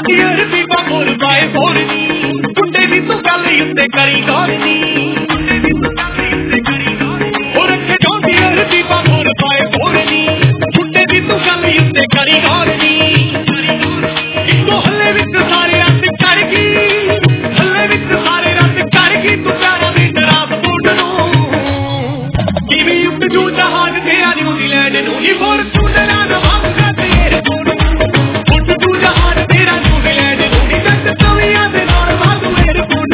ਜਾਂਦੀ ਅਰਬੀ ਬਾਬੋਰ ਬਾਏ ਬੋਲਨੀ ਟੁੱਟੇ ਦੀ ਤੂੰ ਗੱਲ ਉੱਤੇ ਕਰੀ ਗੌਰਨੀ ਉਹ ਰੱਖੇ ਜਾਂਦੀ ਅਰਬੀ ਬਾਬੋਰ ਬਾਏ ਬੋਲਨੀ ਟੁੱਟੇ ਦੀ ਤੂੰ ਗੱਲ ਉੱਤੇ ਕਰੀ ਗੌਰਨੀ ਇੱਕੋ ਹੱਲੇ ਵਿੱਚ ਸਾਰੇ ਰੱਤ ਕਰ ਗਈ ਹੱਲੇ ਵਿੱਚ ਸਾਰੇ ਰੱਤ ਕਰ ਗਈ ਤੂੰ ਪਿਆਰਾ ਦੀ ਸ਼ਰਾਬ ਬੋਟ ਨੂੰ ਕਿਵੇਂ ਉੱਤ ਜੂ ਜਹਾਜ਼ ਤੇ ਆ ਨਿਊਜ਼ੀਲੈਂਡ ਨੂੰ ਹੀ ਫੋਰਚੂਨਰਾਂ ਦਾ ਵਾਂਗਾ ਤੇਰੇ ਕੋਲ ਉੱਤ ਜੂ ਜਹਾਜ਼ ਤੇਰਾ ਨਿਊਜ਼ੀਲੈਂਡ ਨੂੰ ਹੀ ਜੱਟ ਤਵੀਆਂ ਦੇ ਨਾਲ ਵਾਧੂ ਏਅਰਪੋਰਟ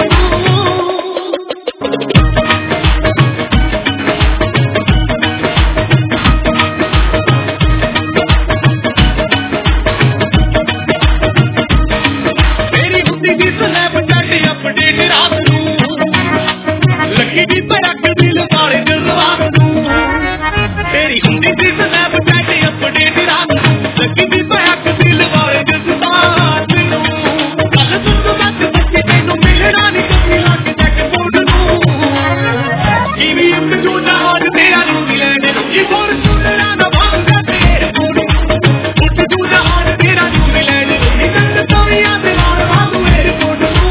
ਮੇਰੀ ਹੁੰਦੀ ਦੀ ਸਨੈਪਚੈਟ ਅਪਡੇਟ ਰਾਤ ਨੂੰ ਲੱਗੀ ਦੀ ਪਰਖ ਦਿਲ ਵਾਲੇ ਜਜ਼ਬਾਤ ਨੂੰ ਤੇਰੀ ਹੁੰਦੀ ਦੀ ਸਨੈਪਚੈਟ ਅਪਡੇਟ ਰਾਤ ਨੂੰ ਲੱਗੀ ਦੀ ਪਰਖ ਦਿਲ ਵਾਲੇ ਜਜ਼ਬਾਤ ਨੂੰ ਕੱਲ ਤੂੰ ਬੱਤ ਬੱਚੇ ਤੈਨੂੰ ਮਿਲਣਾ ਨਹੀਂ ਕਦੀ ਲੱਗ ਜੈਕਪੋਰਟ ਨੂੰ ਕਿਵੇਂ ਉੱਤ ਜੂ ਜਹਾਜ਼ ਤੇਰਾ ਨਿਊਜ਼ੀਲੈਂਡ ਨੂੰ ਹੀ ਫੋਰਚੂਨਰਾਂ ਦਾ ਵਾਂਗਾ ਤੇਰੇ ਕੋਲ ਉੱਤ ਜੂ ਜਹਾਜ਼ ਤੇਰਾ ਨਿਊਜ਼ੀਲੈਂਡ ਨੂੰ ਹੀ ਜੱਟ ਤਵੀਆਂ ਦੇ ਨਾਲ ਵਾਧੂ ਏਅਰਪੋਰਟ ਨੂੰ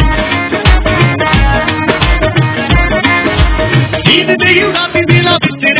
ਨੀਂਦ ਨਹੀਂ ਉਡਾਦੀ ਦਿਲਾਂ ਵਿੱਚ